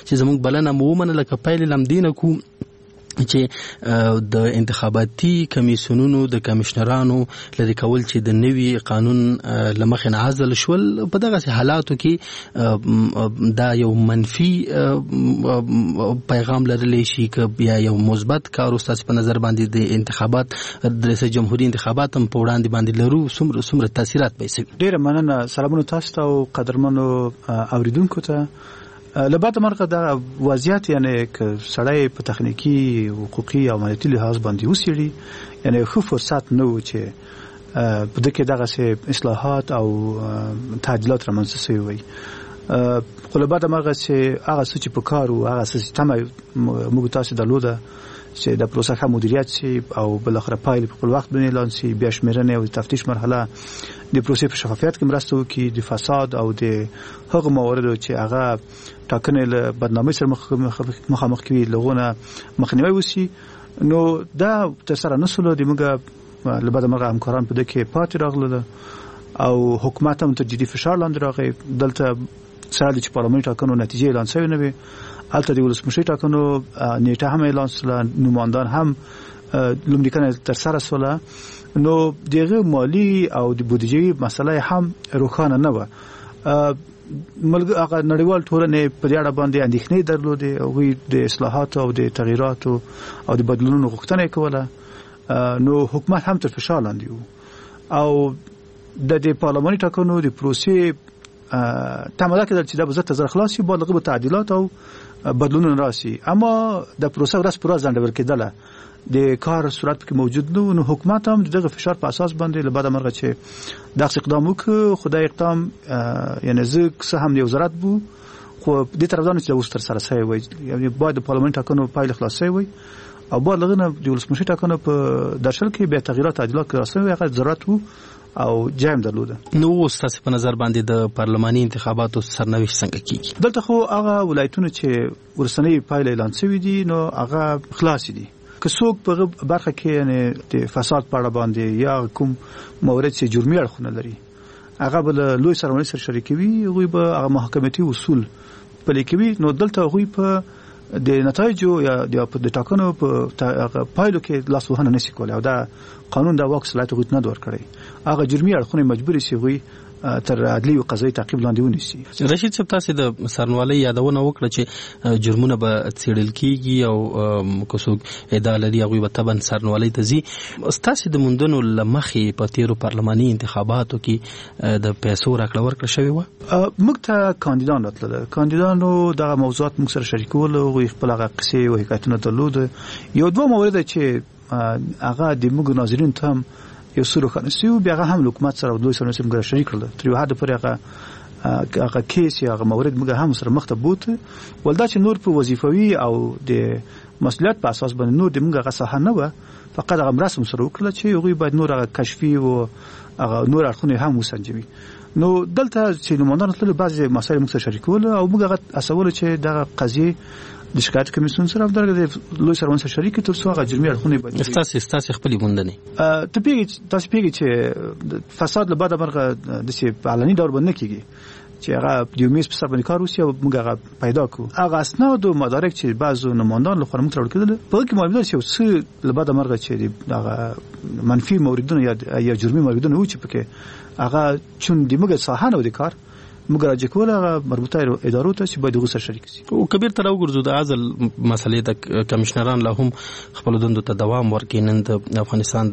چې زموږ بلنه مو ومنله که پیل لمدینه کو چې د انتخاباتي کمیسیونونو د کمشنرانو لري کول چې د نوي قانون لمخې نه عزل شول په دغه حالاتو کې دا یو منفي پیغام لرلی شي که یا یو مثبت کار تاسو په نظر باندې د انتخابات د رئیس جمهوریت انتخابات هم په وړاندې باندې لرو څومره تاثیرات به وي؟ ډیره مننه. سلامونه تاسو ته او قدرمنو اوریدونکو ته. لبعد مرغه دا وضعیت یعنی که سړی په تخنیکی حقوقي او مالیاتي لحاظ باندې وسیړي یعنی خو فرصت نه و چې په دغه دغه اصلاحات او تعدیلات رامنځته شوي وي. خو لبعد مرغه چې هغه څه چې په کار او هغه څه چې تمه موږ تاسو درلوده چې د پروسه ښه مدیریت شي او بل اخر پایل په خپل وخت باندې اعلان شي، بیا شمیرنه او تفتیش مرحله د پروسې په شفافیت کې مرسته وکړي، د فساد او د هغه مواردو چې هغه ټاکنې له بدنامۍ سره مخامخ کوي لغونه مخنیوي وشي. نو دا تر سره نسلو د موږ له بعد مرغه همکاران په دې کې پاتې راغله او حکومت هم تر جدي فشار لاندې راغی. دلته سره چې پارلماني ټاکنو نتیجې اعلان شوی نه وي، البته د ولسمشر ټاکنو نیټه هم اعلان شوه، نوماندان هم لومړی تر سره شوه. نو دغه مالی او د بودیجې مسله هم روښانه نه و. هغه نړیوال ټولنې په دې اړه باندې اندېښنې درلودې او د اصلاحات او د تغییرات او د بدلونونو غوښتنه کوله. نو حکومت هم تر فشار لاندې و او د پارلماني ټاکنو د پروسې تماده کېدل چې دا به زر خلاص شي، بعد به تعدیلات او بدلونونه راشي. اما د پروسه ورځ پر ورځ ځنډول کېدله، د کار سرعت کې موجود نو حکومت هم دغه فشار په اساس باندې له بعد مرغه چې دغه اقدام وکړ. خدای اقدام یعنی زه څه هم یو وزارت بو خو د طرفدارانو چې اوس تر سره شوی وي، یعنی باید د پارلمان ټاکنو پایله خلاص شوی وي او بعد لغنه د ولسمشر ټاکنو په درشل کې به تغییرات تعدیلات راسي هغه ضرورت وو او جام درلوده. نو تاسو په نظر باندې د پارلماني انتخاباتو سرنوشت څنګه کیږي؟ دلته خو هغه ولایتونه چې ورسنۍ پایله اعلان شوی دي نو هغه خلاص دي. که څوک په برخه کې یعنی د فساد په اړه باندې یا کوم مورد چې جرمي اړخونه لري هغه بل لوی سرمایه سره شریکوي، هغه به هغه محکمتي اصول پلي کوي. نو دلته هغه په د نتایجو یا د ټاکنو په پایلو کې لاس وهنه نشي کولای او دا قانون دا واک صلاحیت غوښتنه نه ورکړي. هغه جرمي اړخونه مجبور شي غوي تر عدلي او قضایي تعقیب لاندې ونیسي. رشید صاحب تاسو د سرنوالۍ یادونه وکړه چې جرمونه به څېړل کیږي او که څوک ادعا لري هغوی به طبعا سرنوالۍ ته ځي. ستاسو د موندنو له مخې په تېرو پارلماني انتخاباتو کې د پیسو راکړه ورکړه شوې وه؟ موږ ته کاندیدان راتلل، کاندیدانو دغه موضوعات موږ سره شریکول، هغوی خپل هغه قصې او حکایتونه درلود. یو دوه موارد چې هغه د موږ ناظرین ته هم یو سره خنسیو بیا هم حکومت سره دوی سره موږ شریک کړل. تر یو حد پورې هغه کیس یا هغه مورد موږ هم سره مخ ته بوت ولدا چې نور په وظیفوي او د مسؤلیت په اساس باندې نور د موږ هغه صحه نه و، فقط هغه مرسم سره وکړل چې هغه باید نور هغه کشفي او هغه نور اړخونه هم وسنجوي. نو دلته چې نوماندان تل بعضي مسایل موږ سره شریکول او موږ هغه اسول چې دغه قضیه د شکایت کمیسیون سره په درګه لوی سروان سره شریک تر څو هغه جرمي اړخونه باندې تاسو خپل موندنه تاسو پیږي چې فساد له بعد مرغه د سی علني دور باندې کیږي چې هغه د یومیس په سر باندې کار وسی او موږ هغه پیدا کو. هغه اسناد او مدارک چې بعضو نمایندان له خورم تر کېدل په کې معلومات شو څه له بعد مرغه چې هغه منفي موردونه یا جرمي موردونه و چې پکې هغه چون د موږ صحانه و د کار موږ راځي کوله مربوطه ادارو ته چې باید غوسه شریک شي. او کبیر تر وګرځو د عزل مسلې د کمشنران له هم خپل دندو ته دوام ورکړي. نن د افغانستان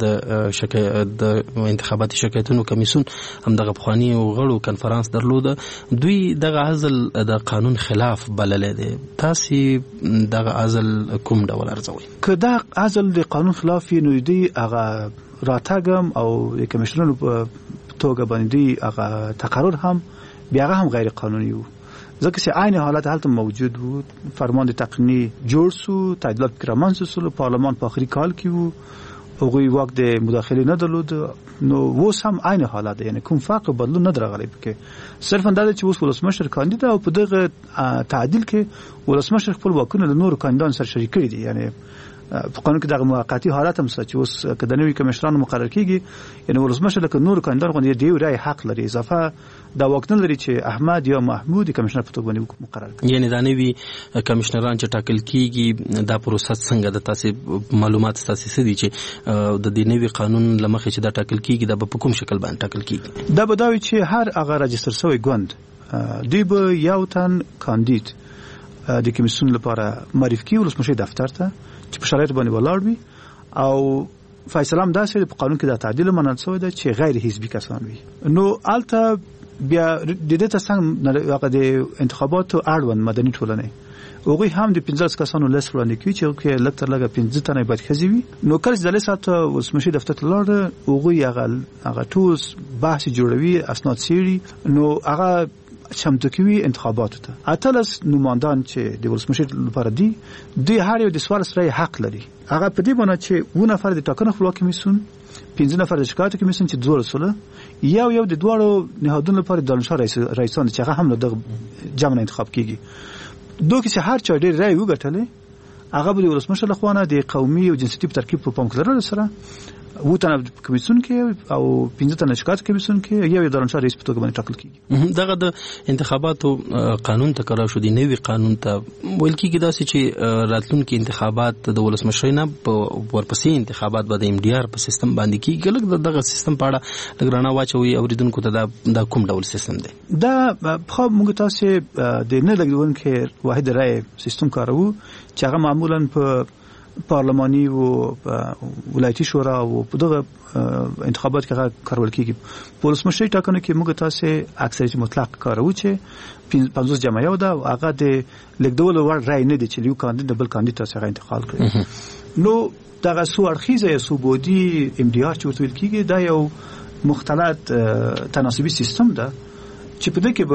د انتخاباتي شکایتونو کمیسیون هم دغه پخوانی او غړو کنفرانس درلوده، دوی دغه عزل د قانون خلاف بللی دی. تاسو دغه عزل کوم ډول ارزوي؟ که دا عزل د قانون خلاف نو دی هغه راتګم او د کمیشنرانو په توګه باندې هغه تقرر هم بیا هم غیر قانوني وو، ځکه چې عین حالت هلته موجود وو. فرمان د تقنینی جوړ سو، تعدیلات کرامانس سو، پارلمان په اخري کال کې وو، هغوی واک د مداخله نه درلود. نو اوس هم عین حالت، یعنی کوم فرق بدلون نه درغلی پکې. صرف اندازه چې اوس ولسمشر کاندید او په دغه تعدیل کې ولسمشر خپل واکونه د نورو کاندیدانو سره شریک کړي دي، یعنی په قانون کې د موقتی حالت هم چې اوس کله نوې کمشنران مقرر کیږي یعنی ولسمشر لکه نور کاندار غوندي دی رای حق لري اضافه دا وخت نه لري چې احمد یا محمود کمشنر په توګه باندې مقرر کړي. یعنی دا نوې کمشنران چې ټاکل کیږي دا پروسه څنګه د تاسو معلومات تاسو څه دي چې د دې نوې قانون لمخې چې دا ټاکل کیږي دا په کوم شکل باندې ټاکل کیږي؟ دا بداوي چې هر هغه رجستر شوی ګوند دی به یو تن کاندید د کمیسیون لپاره معرفي کوي ولسمشر دفتر ته چې په شرایط باندې ولاړ وي او فیصله هم داسې په قانون کې د تعدیل منل شوی ده چې غیر حزبي کسان وي. نو الته بیا د دې څنګه هغه د انتخاباتو اړوند مدني ټولنې هغوی هم د 15 کسانو لیست وړاندې کوي چې لږ تر لږه 15 تنه باید ښځې وي. نو کله چې د لیست ولسمشر دفتر ته لاړ هغوی هغه ټول بحث جوړوي اسناد څېړي نو هغه چمتو کوي انتخاباتو ته. اتلس نمایندان چې د ولسمشر لپاره دی هر یو د سوال سره حق لري. هغه په دې باندې چې و نفر د ټاکنو خپلواکي کمیسیون 15 نفر د شکایت کمیسیون چې دوه رسوله یو د دوړو نهادونو لپاره د دانشور رئیسان چې هغه هم د جمع انتخاب کیږي. دوی چې هر چا ډېر رای وګټلې هغه به د ولسمشر لخوا د قومي او جنسيتي په ترکیب په پام کې لرل سره و تنه کمیسیون کې او 15 تنه شکایت کمیسیون کې یو دانشور رئیس په توګه باندې ټاکل کیږي. دغه د انتخاباتو قانون تکرار شو دی نوی قانون ته ویل کیږي داسې چې راتلونکي انتخابات د ولسمشر نه په ورپسې انتخابات به د ام ډي ار په سیستم باندې کیږي. لکه دغه سیستم په اړه لګرانه واچوي اوریدونکو ته دا کوم ډول سیستم دی؟ دا خو موږ تاسو د نه لګونکو واحد رای سیستم کارو چې هغه معمولا په پارلمانی او ولایتي شورا او په دغه انتخابات کې کارول کیږي. په ولسمشر ټاکنو کې موږ تاسو اکثریت مطلق کارو چې 50 جمع یو ده او هغه د لیکدول ور رای نه دي چې یو کاندید بل کاندید تاسو هغه انتقال کړي. نو دغه سو اړخیزه یا سوبودي ام ډي ار چې ورته ویل کیږي دا یو مختلط تناسبي سیستم ده چې په دې کې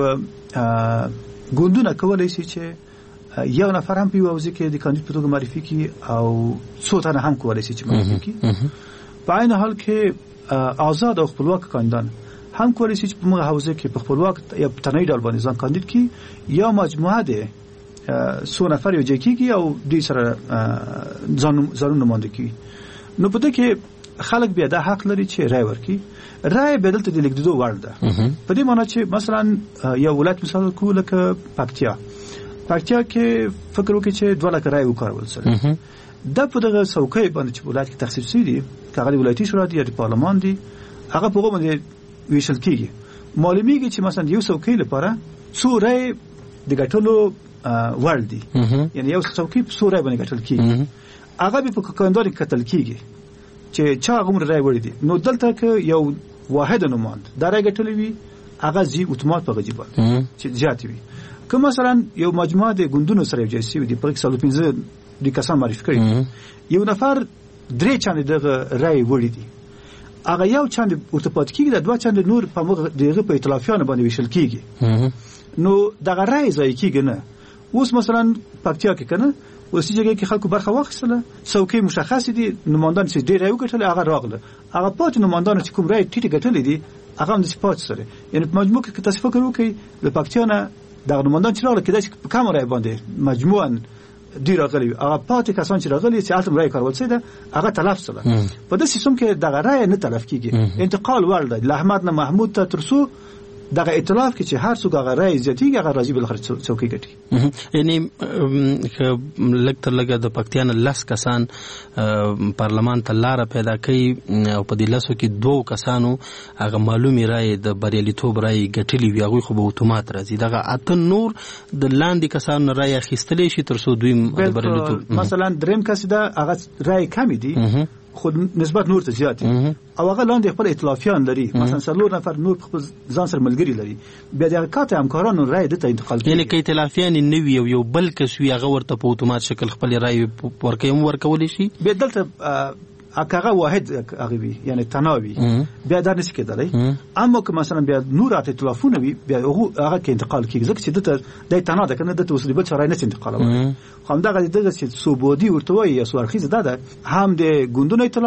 به ګوندونه کولای شي چې یو نفر هم په وځي کې د کاندید په توګه معرفي کی او څو تنه هم کولای شي چې معرفي کی. په عین حال کې آزاد او خپلواک کاندیدان هم کولای شي چې په موږ حوزه کې په خپلواک یا تنهایی ډول باندې ځان کاندید کی یا مجموعه ده څو نفر یو ځای کیږي او دوی سره ځانونه نماینده کی. نو په دې کې خلک بیا د حق لري چې رای ورکړي. رای بدلته د لیکدو وړ ده په دې معنی چې مثلا یو ولایت مثال کو لکه پکتیا کې فکر وکړي چې 2 لک رای وکړول سره د په دغه څوکۍ باندې چې ولایت کې تخصیص شي دي کاغذ ولایتي شورا دي یا پارلمان دي هغه په کومه باندې ویشل کیږي. معلومیږي چې مثلا یو څوکۍ لپاره څو رای د ګټلو وړ دي یعنی یو څوکۍ په څو رای باندې ګټل کیږي هغه به په کاندار کې کتل کیږي چې چا غوړ رای وړي دي. نو دلته کې یو واحد نماند دا رای ګټلې وي هغه زی اتومات په غجیبه چې زیات وي. که مثلا یو مجموعه د ګوندونو سره یو ځای دي په 15 د کسان معرفي کړي یو نفر 3 چاند دغه رای وړي دي هغه یو چاند ورته پات کیږي د 2 چاند نور په موږ دغه په ائتلافیانو باندې ویشل کیږي. نو دغه رای ځای کیږي نه. اوس مثلا پکتیا کې کنه اوس چې کې خلکو برخه واخیستله څوکۍ مشخص دي نمائندان چې ډیر رای وګټل هغه راغله هغه پات نمائندان چې کوم رای ټیټ ګټل دي هغه هم د سپات سره یعنی په مجموع کې تاسو فکر وکړئ د پکتیا نه د نمائندان چې راغله کېدای شي په کیمرا باندې مجموعاً ډیر راغلي هغه پات کسان چې راغلي چې الته رای کارول شي دا هغه تلف سره په دې سیستم کې دغه رای نه تلف کیږي. انتقال ورده له احمد نه محمود ته ترسو دغه ائتلاف کې چې هر څوک هغه رای زیاتیږي هغه راځي بل خرڅ څوکۍ ګټي. یعنی لکه لګه د پکتیا نه لس کسان پارلمان ته لار پیدا کړي او په دې لاسو کې 2 کسانو هغه معلومي رای د بریالیتوب رای ګټلی وي هغه خو به اتومات راځي دغه اته نور د لاندې کسانو رای اخیستلی شي تر څو دوی د بریالیتوب مثلا دریم کس دا هغه رای کم دي خود نسبت نور ته زیات او هغه لاندې خپل ائتلافیان لري مثلا 3 نفر نور خپل ځان سره ملګری لري بیا د کاته همکارانو رای د ته انتقال کوي یعنی کې ائتلافیان نوی یو بل کس وی هغه ورته په اتومات شکل خپل رای ورکول شي بیا دلته هغه واحد هغه وي یعنی تناوي بیا دا نشي کېدلی. اما که مثلا بیا نور ائتلافونه وي بیا هغه کې انتقال کیږي ځکه چې د تناو ده کنه د توسلی بل چارای نه انتقالوي. خو همدغه دغه چې سوبودي ورته وي یا سوارخیز ده هم د ګوندونو ائتلاف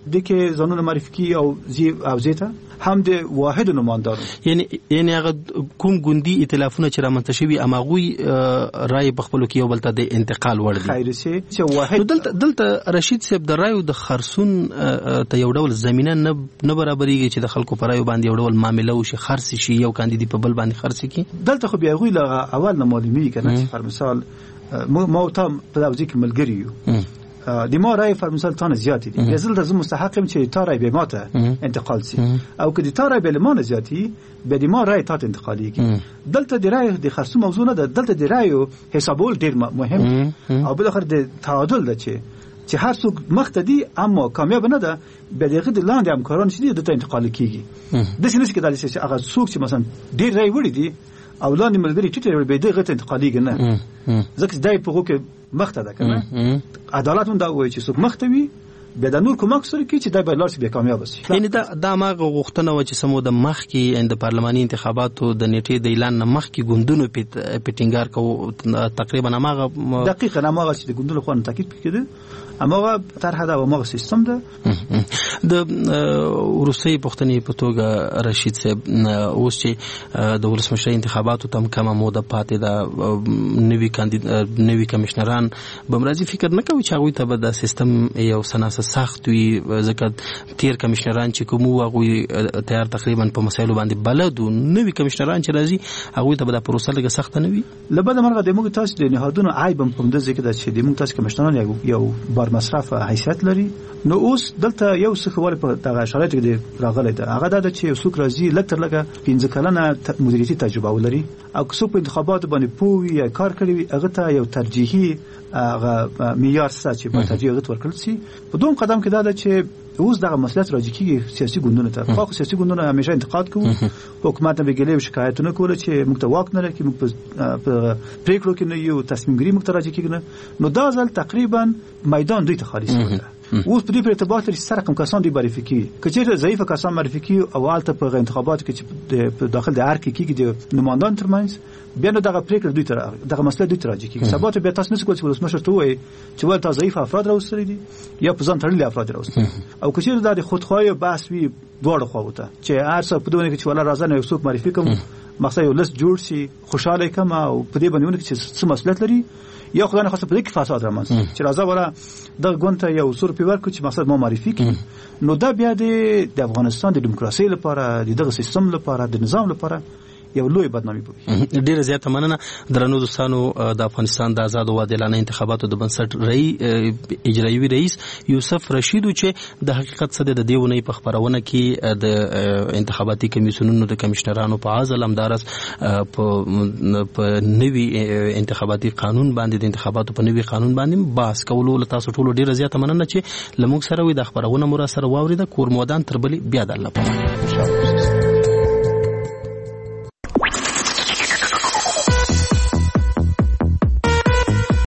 د کې ځانونه معرفي کی او زیته هم د واحد نمائندانو یعنی هغه کوم ګوندي ائتلافونه چې رامنځته شوي اماغوي رائے په خپل کې یو بل ته د انتقال وړ دي خیر سي چې واحد دلته رشید صاحب د رائے د خرصون ته یو ډول زمينه نه برابرېږي چې د خلکو پر رائے باندې یو ډول معاملې وشي خرڅ شي یو کاندید په بل باندې خرڅ کی دلته خو بیا غوي لا اول نه معلومي کنه چې پر مثال ما ته په دغه کې ملګری یو د ما رای پر مثال تانه زیاتی دي یزل د مستحقم چې تا رای به ماته انتقال سي او که د تا رای به لمانه زیاتی به د ما رای تا انتقالي کی دلته د رای د خرڅ موضوع نه دلته د رای حسابول ډیر مهم او بل اخر د تعادل ده چې هر څوک مختدي اما کامیاب نه ده به دغه د لاندې همکاران شدي د انتقال کیږي د سینې کې دالي چې هغه څوک چې مثلا ډیر رای وړي دي او لاندې ملګری ټیټه به دغه انتقالي نه ځکه دای په وګه مخته ده کنه عدالت هم دا وایي چې څوک مختوي به د نور کومک سره کی چې دا به لار به کامیاب شي یعنی دا ما غوښتنه و چې سمو د مخ کې د پارلماني انتخاباتو د نیټې د اعلان نه مخ کې ګوندونو پټینګار کو تقریبا ماغه دقیقاً ماغه چې د ګوندونو خو تاکید کړي اماغه طرح دا ماغه سیستم ده د روسي پښتني په توګه رشید صاحب اوس چې د ولسمشر انتخاباتو تم کومه موده پاتې ده نوی کمشنران بمرازي فکر نه کوي چې هغه ته به د سیستم یو سناسه سخت وي ځکه تیر کمشنران چې کوم هغه تیار تقریبا په مسایلو باندې بلد او نوی کمشنران چې راځي هغه ته به د پروسه لګه سخت نه وي لبد مرغه د موږ تاسو د نهادونو عیب په مده ځکه چې د موږ تاسو کمشنران یو بار مصرف حیثیت لري نو اوس دلته یو څه خبره په دغه شرایطو کې راغلی ده هغه دا چې څوک راځي لکه 15 کلنه مدیریتي تجربه ولري او څوک په انتخابات باندې پوي یا کار کړی هغه ته یو ترجیحي هغه معیار چې په ترجیح ورکړل شي په دوم قدم کې دا ده چې اوس دغه مسلط راځي کې سیاسي ګوندونه ته خو سیاسي ګوندونه همیشه انتقاد کوي حکومت به ګلې شکایتونه کوله چې موږ ته واک نه لري موږ په پریکړو کې نه یو تصمیم ګیری موږ ته راځي کېږي نو دا ځل تقریبا میدان دوی ته خالص وته اوس په دې په ارتباط لري سره کوم کسان دی معرفي کی کچېره ضعیف کسان معرفي کی او حالت په انتخابات کې چې په داخل د ارک کې د نمائندان ترمنځ بیا نو دغه پریکړه دوی ته دغه مسله دوی ته راځي کی سبا ته به تاسو نه کولی چې ولسمشر ته وایي چې ول تاسو ضعیف افراد راوستل دي یا په ځان تړلي افراد راوستل او کچېره د خودخواهی بحث وی دوړ خواوته چې هر څه په دوی کې چې ولا راځنه یو څوک معرفي کوم مقصد یو لست جوړ شي خوشاله کما او په دې باندې چې څه مسلط لري یا خدای نه خاصه په دې کې فساد رامنځته چې راځه ولا د ګونته یو سور پیور کو چې مقصد ما معرفي کړي نو دا بیا د افغانستان د دیموکراسي لپاره د دغه سیستم لپاره د نظام لپاره یو لوی بدنامي بوي ډیره زیاته مننه درنو دوستانو د افغانستان د آزاد او عادلانه انتخاباتو د بنسټ اجرایي رئیس یوسف رشید چې د حقیقت څخه د دیونه په خبرونه کې د انتخاباتي کمیسیونونو د کمشنرانو په عزل امدارس په نوي انتخاباتي قانون باندې د انتخاباتو په نوي قانون باندې باس کولو تاسو ټول ډیره زیاته مننه چې لموږ سره وي د خبرونه مو را سره واوري د کور مودان تر بلی بیا د الله په